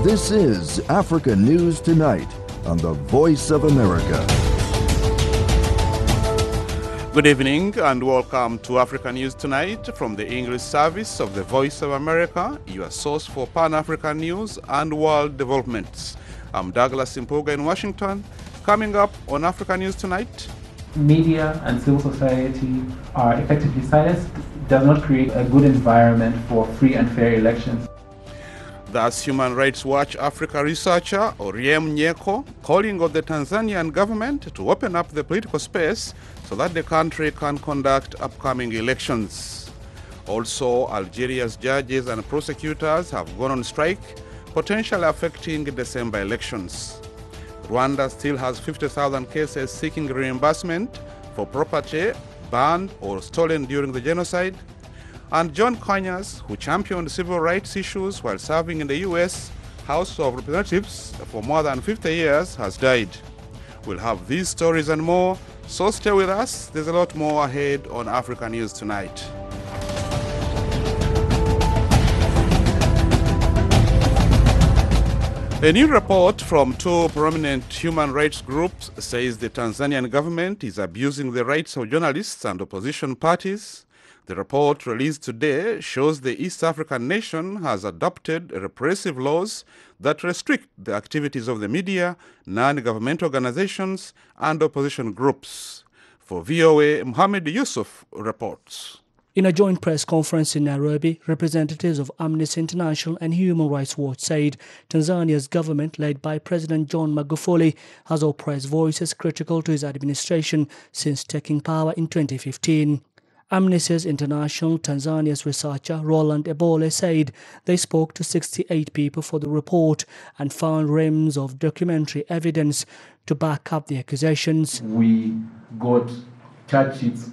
This is Africa News Tonight on the Voice of America. Good evening and welcome to Africa News Tonight from the English service of the Voice of America, your source for Pan-African news and world developments. I'm Douglas Impuga in Washington. Coming up on Africa News Tonight. Media and civil society are effectively silenced, does not create a good environment for free and fair elections. That's Human Rights Watch Africa researcher Oriem Nyeko calling on the Tanzanian government to open up the political space so that the country can conduct upcoming elections. Also, Algeria's judges and prosecutors have gone on strike, potentially affecting December elections. Rwanda still has 50,000 cases seeking reimbursement for property burned or stolen during the genocide. And John Conyers, who championed civil rights issues while serving in the U.S. House of Representatives for more than 50 years, has died. We'll have these stories and more, so stay with us. There's a lot more ahead on Africa News Tonight. A new report from two prominent human rights groups says the Tanzanian government is abusing the rights of journalists and opposition parties. The report released today shows the East African nation has adopted repressive laws that restrict the activities of the media, non-governmental organizations, and opposition groups. For VOA, Mohammed Yusuf reports. In a joint press conference in Nairobi, representatives of Amnesty International and Human Rights Watch said Tanzania's government, led by President John Magufuli, has oppressed voices critical to his administration since taking power in 2015. Amnesty International Tanzania's researcher Roland Ebole said they spoke to 68 people for the report and found reams of documentary evidence to back up the accusations. We got charge sheets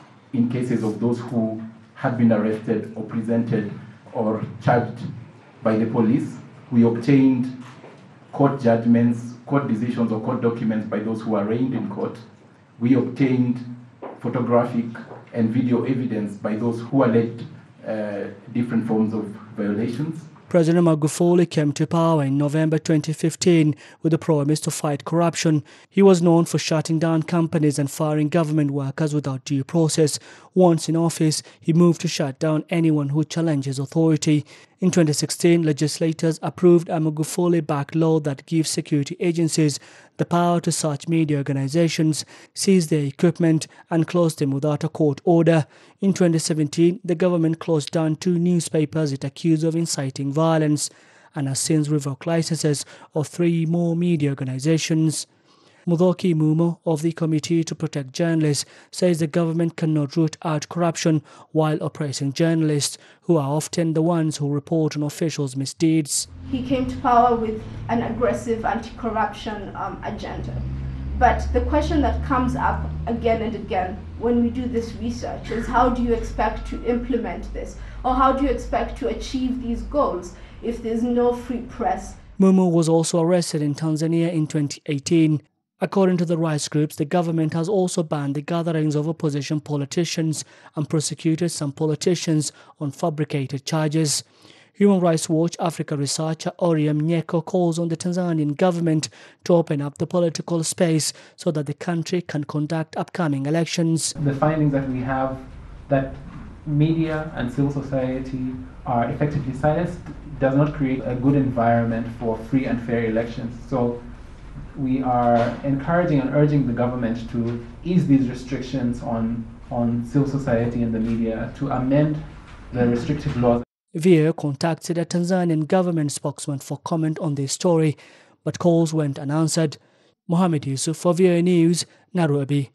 in cases of those who had been arrested or presented or charged by the police. We obtained court judgments, court decisions or court documents by those who were arraigned in court. We obtained photographic and video evidence by those who alleged different forms of violations. President Magufuli came to power in November 2015 with a promise to fight corruption. He was known for shutting down companies and firing government workers without due process. Once in office, he moved to shut down anyone who challenges authority. In 2016, legislators approved a Magufuli-backed law that gives security agencies the power to search media organizations, seize their equipment, and close them without a court order. In 2017, the government closed down 2 newspapers it accused of inciting violence and has since revoked licenses of 3 more media organizations. Muthoki Mumo of the Committee to Protect Journalists says the government cannot root out corruption while oppressing journalists, who are often the ones who report on officials' misdeeds. He came to power with an aggressive anti-corruption agenda. But the question that comes up again and again when we do this research is, how do you expect to implement this? Or how do you expect to achieve these goals if there's no free press? Mumo was also arrested in Tanzania in 2018. According to the rights groups, the government has also banned the gatherings of opposition politicians and prosecuted some politicians on fabricated charges. Human Rights Watch Africa researcher Oriem Nyeko calls on the Tanzanian government to open up the political space so that the country can conduct upcoming elections. The findings that we have, that media and civil society are effectively silenced, does not create a good environment for free and fair elections. So we are encouraging and urging the government to ease these restrictions on civil society and the media, to amend the restrictive laws. VOA contacted a Tanzanian government spokesman for comment on this story, but calls went unanswered. Mohammed Yusuf for VOA News, Nairobi.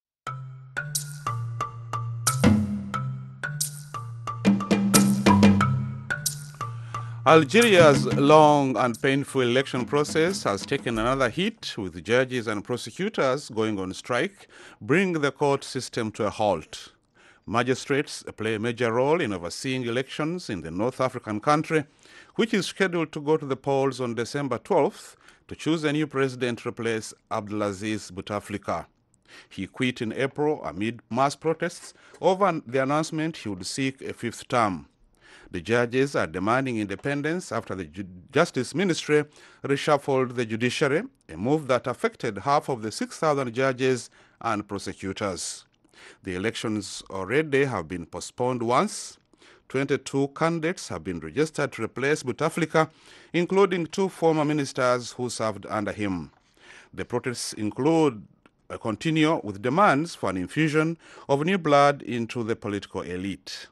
Algeria's long and painful election process has taken another hit, with judges and prosecutors going on strike, bringing the court system to a halt. Magistrates play a major role in overseeing elections in the North African country, which is scheduled to go to the polls on December 12th to choose a new president to replace Abdelaziz Bouteflika. He quit in April amid mass protests over the announcement he would seek a 5th term. The judges are demanding independence after the Justice Ministry reshuffled the judiciary, a move that affected half of the 6,000 judges and prosecutors. The elections already have been postponed once. 22 candidates have been registered to replace Bouteflika, including 2 former ministers who served under him. The protests continue with demands for an infusion of new blood into the political elite.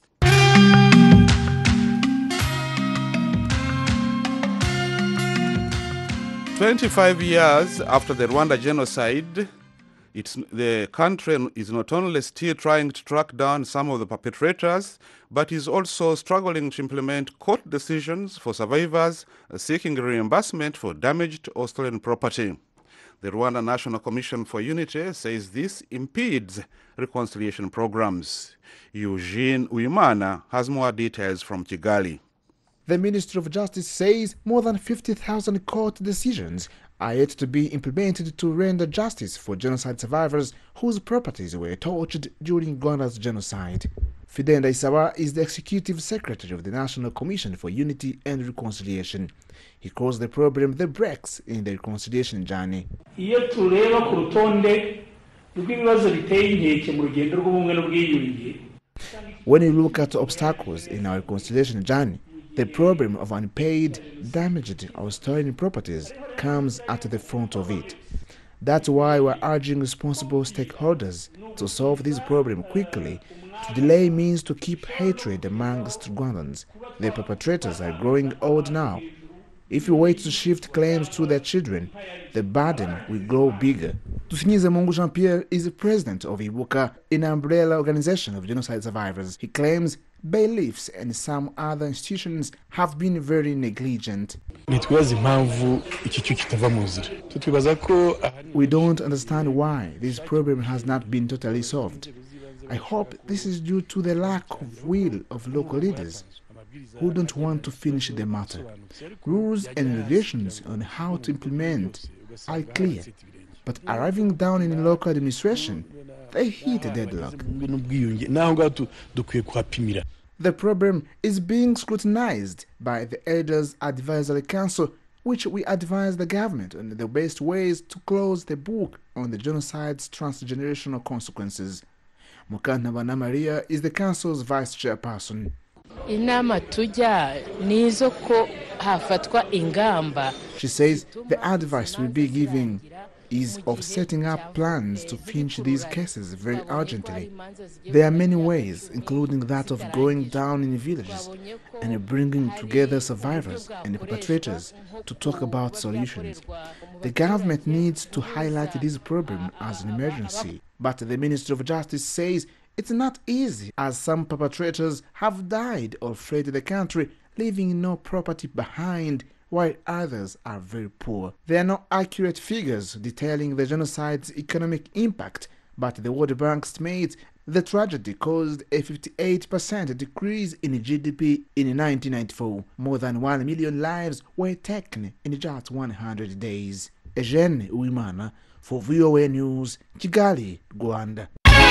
"25 years after the Rwanda genocide, the country is not only still trying to track down some of the perpetrators, but is also struggling to implement court decisions for survivors seeking reimbursement for damaged or stolen property. The Rwanda National Commission for Unity says this impedes reconciliation programs. Eugene Uimana has more details from Kigali. The Ministry of Justice says more than 50,000 court decisions are yet to be implemented to render justice for genocide survivors whose properties were torched during Rwanda's genocide. Fidel Ndayisaba is the Executive Secretary of the National Commission for Unity and Reconciliation. He calls the problem the breaks in the reconciliation journey. When you look at obstacles in our reconciliation journey, the problem of unpaid, damaged or stolen properties comes at the front of it. That's why we're urging responsible stakeholders to solve this problem quickly. To delay means to keep hatred amongst Rwandans. The perpetrators are growing old now. If you wait to shift claims to their children, the burden will grow bigger. Tusinyize Mungu Jean-Pierre is the president of Ibuka, an umbrella organization of genocide survivors. He claims bailiffs and some other institutions have been very negligent. We don't understand why this problem has not been totally solved. I hope this is due to the lack of will of local leaders who don't want to finish the matter. Rules and regulations on how to implement are clear, but arriving down in local administration, they hit a deadlock. The problem is being scrutinized by the Elders Advisory Council, which we advise the government on the best ways to close the book on the genocide's transgenerational consequences. Mukantabana Maria is the council's vice chairperson. She says the advice we'll be giving is of setting up plans to finish these cases very urgently. There are many ways, including that of going down in villages and bringing together survivors and perpetrators to talk about solutions. The government needs to highlight this problem as an emergency, but the Ministry of Justice says it's not easy, as some perpetrators have died or fled the country, leaving no property behind, while others are very poor. There are no accurate figures detailing the genocide's economic impact, but the World Bank estimates the tragedy caused a 58% decrease in GDP in 1994. More than 1 million lives were taken in just 100 days. Eugene Uimana for VOA News, Kigali, Rwanda.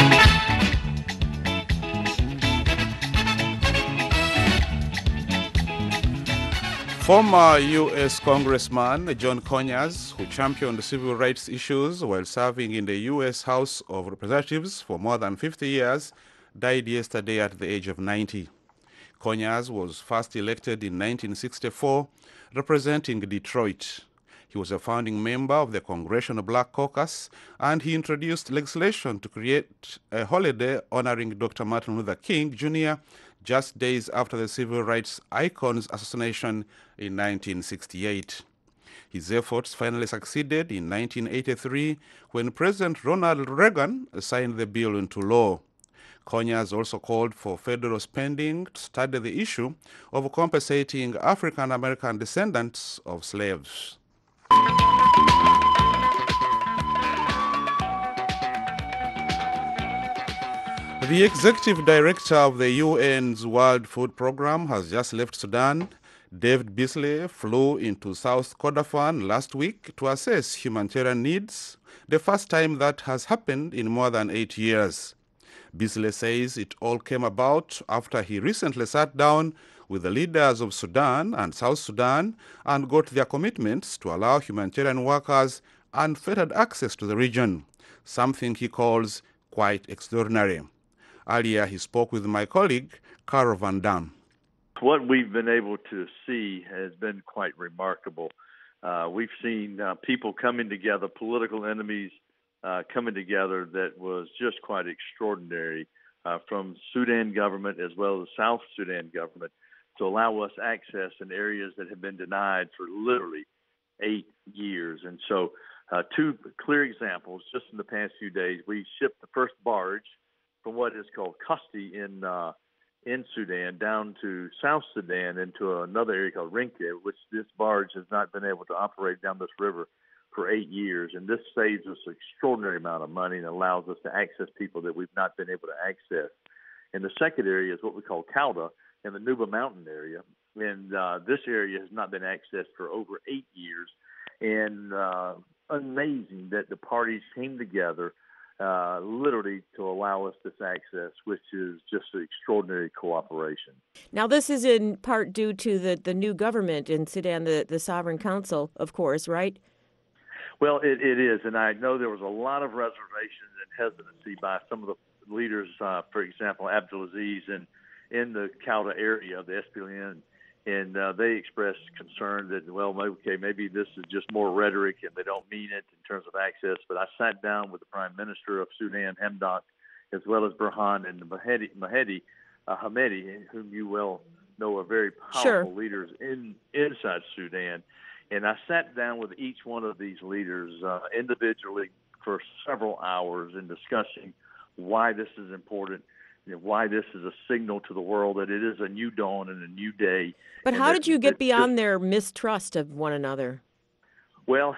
Former U.S. Congressman John Conyers, who championed civil rights issues while serving in the U.S. House of Representatives for more than 50 years, died yesterday at the age of 90. Conyers was first elected in 1964, representing Detroit. He was a founding member of the Congressional Black Caucus, and he introduced legislation to create a holiday honoring Dr. Martin Luther King, Jr., just days after the civil rights icon's assassination in 1968. His efforts finally succeeded in 1983 when President Ronald Reagan signed the bill into law. Conyers also called for federal spending to study the issue of compensating African American descendants of slaves. The executive director of the UN's World Food Programme has just left Sudan. David Beasley flew into South Kordofan last week to assess humanitarian needs, the first time that has happened in more than 8 years. Beasley says it all came about after he recently sat down with the leaders of Sudan and South Sudan and got their commitments to allow humanitarian workers unfettered access to the region, something he calls quite extraordinary. Earlier, he spoke with my colleague, Carol Van Dam. What we've been able to see has been quite remarkable. We've seen people coming together, political enemies coming together, that was just quite extraordinary, from Sudan government as well as South Sudan government, to allow us access in areas that have been denied for literally 8 years. And so two clear examples. Just in the past few days, we shipped the first barge from what is called Kasti in Sudan down to South Sudan into another area called Rinke, which this barge has not been able to operate down this river for 8 years. And this saves us an extraordinary amount of money and allows us to access people that we've not been able to access. And the second area is what we call Kauda in the Nuba Mountain area. And this area has not been accessed for over 8 years. And amazing that the parties came together literally to allow us this access, which is just an extraordinary cooperation. Now, this is in part due to the new government in Sudan, the Sovereign Council, of course, right? Well, it is, and I know there was a lot of reservations and hesitancy by some of the leaders, for example, Abdulaziz in the Kauda area, the SPLN, and they expressed concern that, well, okay, maybe this is just more rhetoric and they don't mean it in terms of access. But I sat down with the Prime Minister of Sudan, Hamdok, as well as Burhan and Hamedi, whom you well know are very powerful leaders inside Sudan. And I sat down with each one of these leaders individually for several hours in discussing why this is important, why this is a signal to the world that it is a new dawn and a new day. But how did you get beyond their mistrust of one another? Well,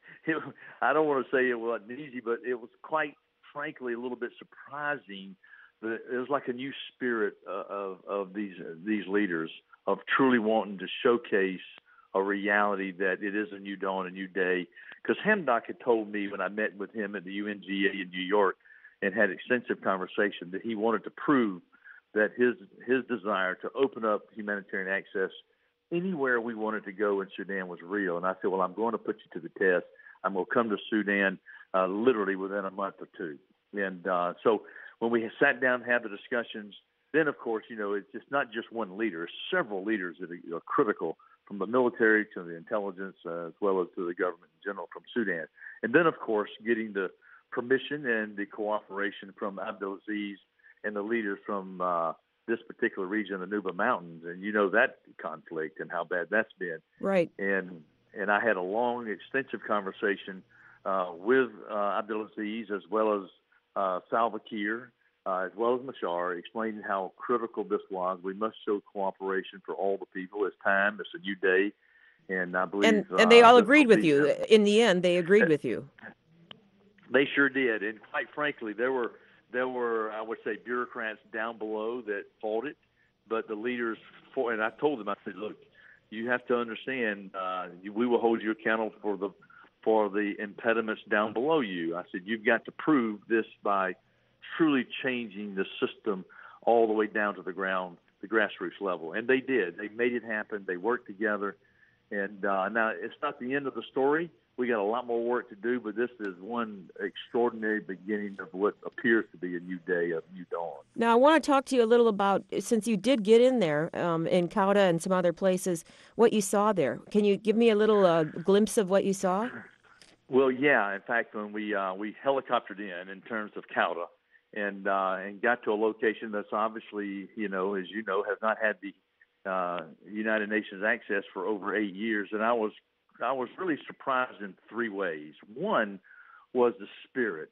I don't want to say it wasn't easy, but it was quite frankly a little bit surprising. It was like a new spirit of these leaders, of truly wanting to showcase a reality that it is a new dawn, a new day. Because Hamdok had told me when I met with him at the UNGA in New York and had extensive conversation that he wanted to prove that his desire to open up humanitarian access anywhere we wanted to go in Sudan was real. And I said, well, I'm going to put you to the test. I'm going to come to Sudan literally within a month or two. And so when we sat down and had the discussions, then, of course, it's not just one leader. It's several leaders that are critical, from the military to the intelligence as well as to the government in general from Sudan. And then, of course, getting the permission and the cooperation from Abdulaziz and the leaders from this particular region, the Nuba Mountains. And that conflict and how bad that's been. Right. And I had a long, extensive conversation with Abdulaziz as well as Salva Kiir, as well as Machar, explaining how critical this was. We must show cooperation for all the people. It's time. It's a new day. And I believe... And they all agreed with you. In the end, they agreed with you. They sure did. And quite frankly, there were, I would say, bureaucrats down below that fought it. But the leaders, and I told them, I said, look, you have to understand, we will hold you accountable for the impediments down below you. I said, you've got to prove this by truly changing the system all the way down to the ground, the grassroots level. And they did. They made it happen. They worked together. And now it's not the end of the story. We got a lot more work to do, but this is one extraordinary beginning of what appears to be a new day, a new dawn. Now, I want to talk to you a little about, since you did get in there in Kauda and some other places, what you saw there. Can you give me a little glimpse of what you saw? Well, yeah. In fact, when we helicoptered in terms of Kauda, and got to a location that's obviously, as you know, has not had the United Nations access for over 8 years. And I was really surprised in three ways. One was the spirit.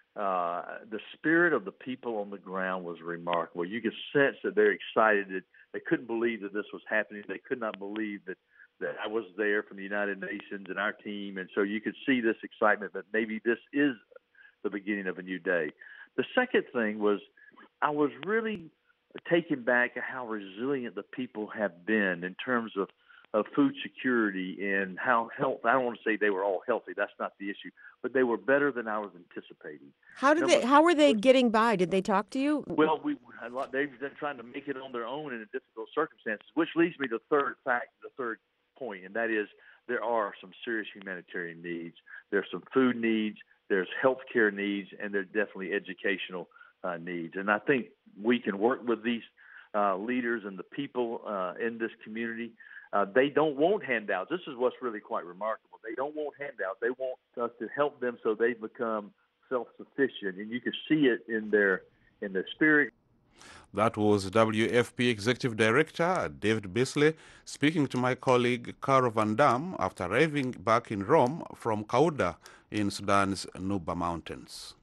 The spirit of the people on the ground was remarkable. You could sense that they're excited. That they couldn't believe that this was happening. They could not believe that I was there from the United Nations and our team. And so you could see this excitement that maybe this is the beginning of a new day. The second thing was I was really taken back at how resilient the people have been in terms of food security and how I don't want to say they were all healthy. That's not the issue, but they were better than I was anticipating. How were they getting by? Did they talk to you? Well, they've been trying to make it on their own in difficult circumstances, which leads me to the third point, and that is there are some serious humanitarian needs. There's some food needs, there's healthcare needs, and there's definitely educational needs. And I think we can work with these leaders and the people in this community. They don't want handouts. This is what's really quite remarkable. They don't want handouts. They want us to help them so they become self-sufficient, and you can see it in their spirit. That was WFP Executive Director David Beasley speaking to my colleague Caro Van Dam after arriving back in Rome from Kauda in Sudan's Nuba Mountains.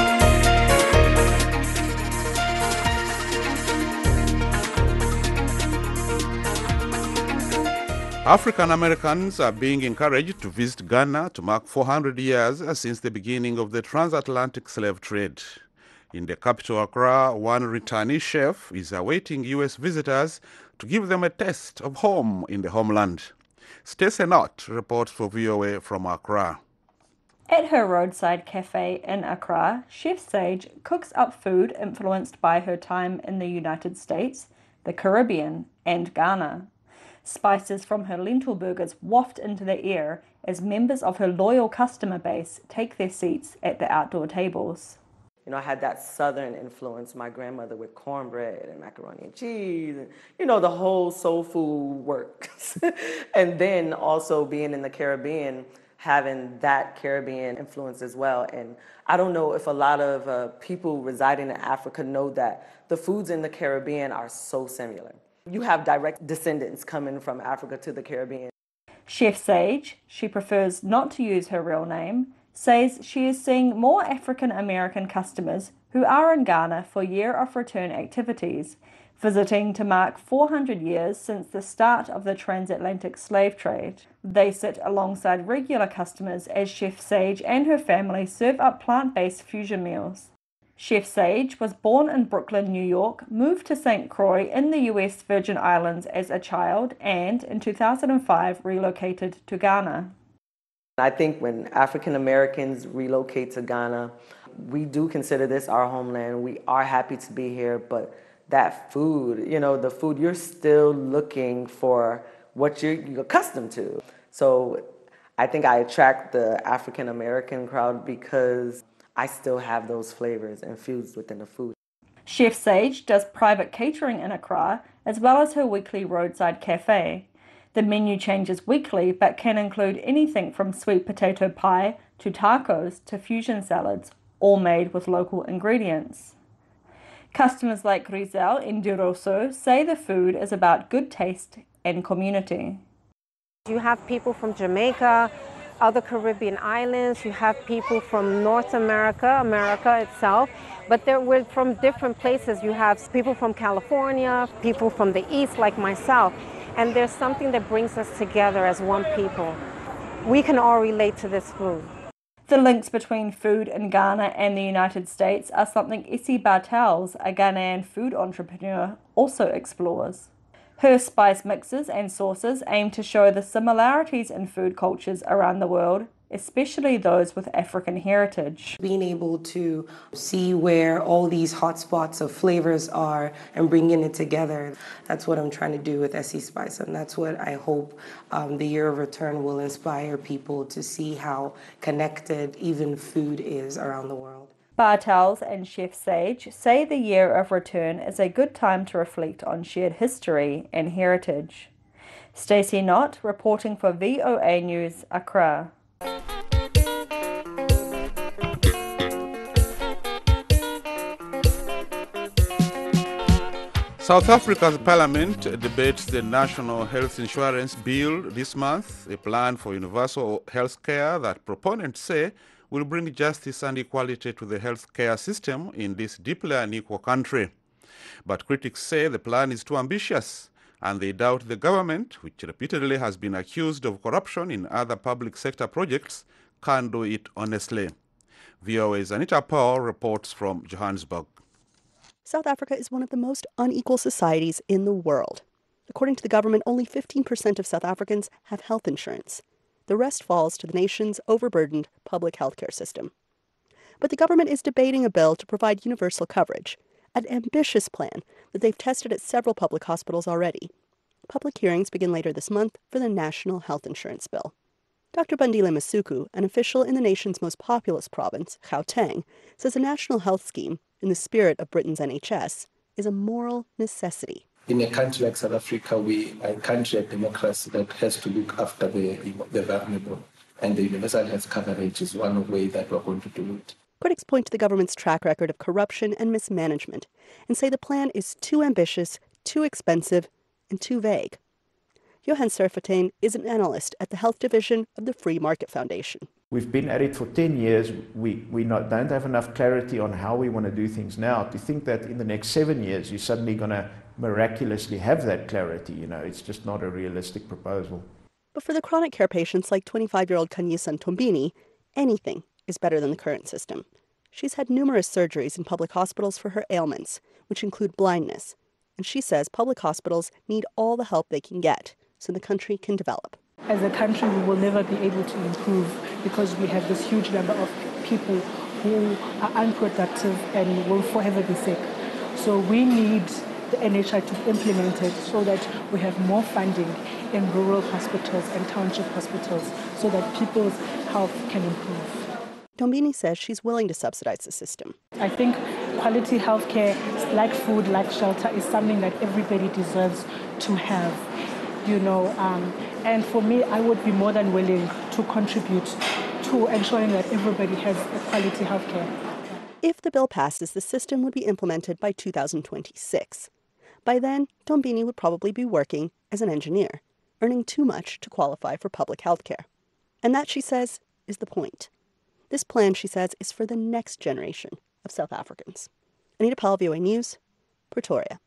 African Americans are being encouraged to visit Ghana to mark 400 years since the beginning of the transatlantic slave trade. In the capital Accra, one returnee chef is awaiting U.S. visitors to give them a taste of home in the homeland. Stacey Knott reports for VOA from Accra. At her roadside cafe in Accra, Chef Sage cooks up food influenced by her time in the United States, the Caribbean, and Ghana. Spices from her lentil burgers waft into the air as members of her loyal customer base take their seats at the outdoor tables. You know, I had that Southern influence, my grandmother with cornbread and macaroni and cheese, and, you know, the whole soul food works. And then also being in the Caribbean, having that Caribbean influence as well. And I don't know if a lot of people residing in Africa know that the foods in the Caribbean are so similar. You have direct descendants coming from Africa to the Caribbean. Chef Sage, she prefers not to use her real name, says she is seeing more African American customers who are in Ghana for year of return activities, visiting to mark 400 years since the start of the transatlantic slave trade. They sit alongside regular customers as Chef Sage and her family serve up plant-based fusion meals. Chef Sage was born in Brooklyn, New York, moved to St. Croix in the US Virgin Islands as a child, and in 2005 relocated to Ghana. I think when African Americans relocate to Ghana, we do consider this our homeland. We are happy to be here, but that food, you know, the food, you're still looking for what you're accustomed to. So I think I attract the African American crowd because I still have those flavors infused within the food. Chef Sage does private catering in Accra, as well as her weekly roadside cafe. The menu changes weekly, but can include anything from sweet potato pie to tacos to fusion salads, all made with local ingredients. Customers like Rizel Indiroso say the food is about good taste and community. You have people from Jamaica, other Caribbean islands, you have people from North America, America itself, but we're from different places. You have people from California, people from the East like myself, and there's something that brings us together as one people. We can all relate to this food. The links between food in Ghana and the United States are something Essie Bartels, a Ghanaian food entrepreneur, also explores. Her spice mixes and sauces aim to show the similarities in food cultures around the world, especially those with African heritage. Being able to see where all these hotspots of flavors are and bringing it together, that's what I'm trying to do with Essie Spice, and that's what I hope the Year of Return will inspire people to see how connected even food is around the world. Bartels and Chef Sage say the Year of Return is a good time to reflect on shared history and heritage. Stacey Knott reporting for VOA News, Accra. South Africa's parliament debates the National Health Insurance Bill this month, a plan for universal health care that proponents say will bring justice and equality to the health care system in this deeply unequal country. But critics say the plan is too ambitious, and they doubt the government, which repeatedly has been accused of corruption in other public sector projects, can do it honestly. VOA's Anita Paul reports from Johannesburg. South Africa is one of the most unequal societies in the world. According to the government, only 15% of South Africans have health insurance. The rest falls to the nation's overburdened public healthcare system. But the government is debating a bill to provide universal coverage, an ambitious plan that they've tested at several public hospitals already. Public hearings begin later this month for the National Health Insurance Bill. Dr. Bandile Masuku, an official in the nation's most populous province, Gauteng, says a national health scheme, in the spirit of Britain's NHS, is a moral necessity. In a country like South Africa, we are a country of democracy that has to look after the vulnerable, and the universal health coverage is one way that we're going to do it. Critics point to the government's track record of corruption and mismanagement and say the plan is too ambitious, too expensive, and too vague. Johan Serfontein is an analyst at the health division of the Free Market Foundation. We've been at it for 10 years. We don't have enough clarity on how we want to do things now. To think that in the next 7 years, you're suddenly going to miraculously have that clarity, it's just not a realistic proposal. But for the chronic care patients like 25-year-old Kanyisa Ntombini, anything is better than the current system. She's had numerous surgeries in public hospitals for her ailments, which include blindness. And she says public hospitals need all the help they can get so the country can develop. As a country, we will never be able to improve because we have this huge number of people who are unproductive and will forever be sick. So we need the NHI to implement it so that we have more funding in rural hospitals and township hospitals so that people's health can improve. Ntombini says she's willing to subsidize the system. I think quality healthcare, like food, like shelter, is something that everybody deserves to have, and for me, I would be more than willing to contribute to ensuring that everybody has a quality healthcare. If the bill passes, the system would be implemented by 2026. By then, Ntombini would probably be working as an engineer, earning too much to qualify for public health care. And that, she says, is the point. This plan, she says, is for the next generation of South Africans. Anita Powell, VOA News, Pretoria.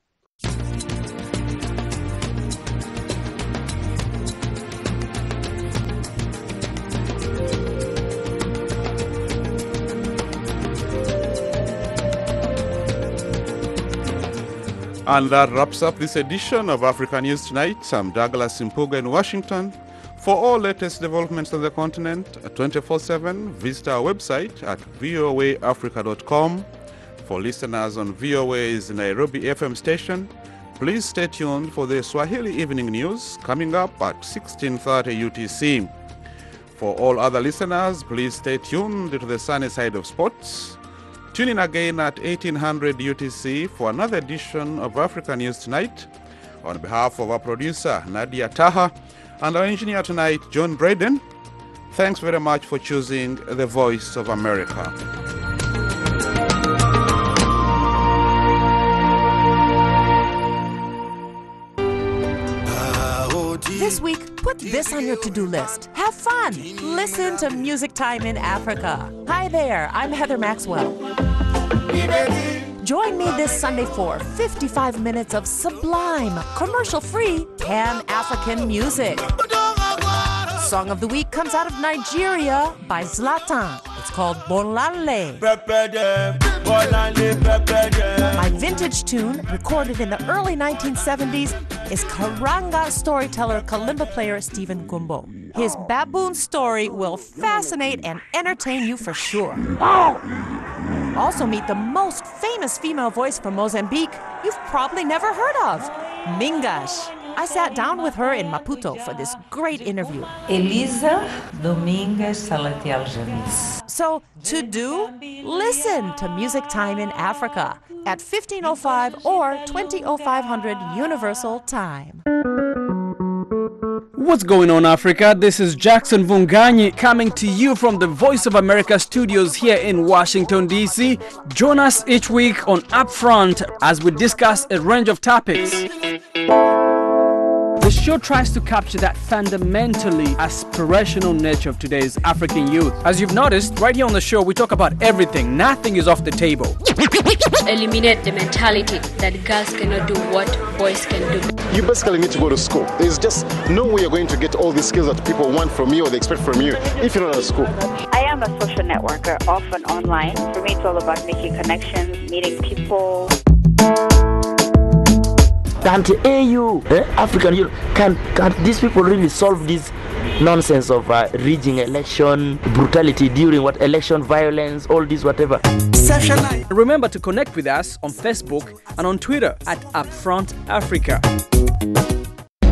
And that wraps up this edition of Africa News Tonight. I'm Douglas Mpuga in Washington. For all latest developments on the continent, 24/7, visit our website at voaafrica.com. For listeners on VOA's Nairobi FM station, please stay tuned for the Swahili Evening News coming up at 16:30 UTC. For all other listeners, please stay tuned to the sunny side of sports. Tune in again at 1800 UTC for another edition of Africa News Tonight. On behalf of our producer, Nadia Taha, and our engineer tonight, John Braden, thanks very much for choosing the Voice of America. This week, put this on your to-do list. Have fun. Listen to Music Time in Africa. Hi there, I'm Heather Maxwell. Join me this Sunday for 55 minutes of sublime, commercial-free, Pan-African music. Song of the Week comes out of Nigeria by Zlatan. It's called Bolale. My vintage tune, recorded in the early 1970s, is Karanga storyteller kalimba player Stephen Gumbo. His baboon story will fascinate and entertain you for sure. Also meet the most famous female voice from Mozambique you've probably never heard of, Mingash. I sat down with her in Maputo for this great interview. Elisa Domingues Salatiel Janis. So, to do? Listen to Music Time in Africa at 1505 or 200500 Universal Time. What's going on, Africa? This is Jackson Vunganyi coming to you from the Voice of America studios here in Washington, D.C. Join us each week on Upfront as we discuss a range of topics. The show tries to capture that fundamentally aspirational nature of today's African youth. As you've noticed, right here on the show, we talk about everything. Nothing is off the table. Eliminate the mentality that girls cannot do what boys can do. You basically need to go to school. There's just no way you're going to get all the skills that people want from you or they expect from you if you're not at school. I am a social networker, often online. For me, it's all about making connections, meeting people. Can't AU, African Union, can't these people really solve this nonsense of rigging election, brutality during election violence, all this whatever. Remember to connect with us on Facebook and on Twitter at Upfront Africa.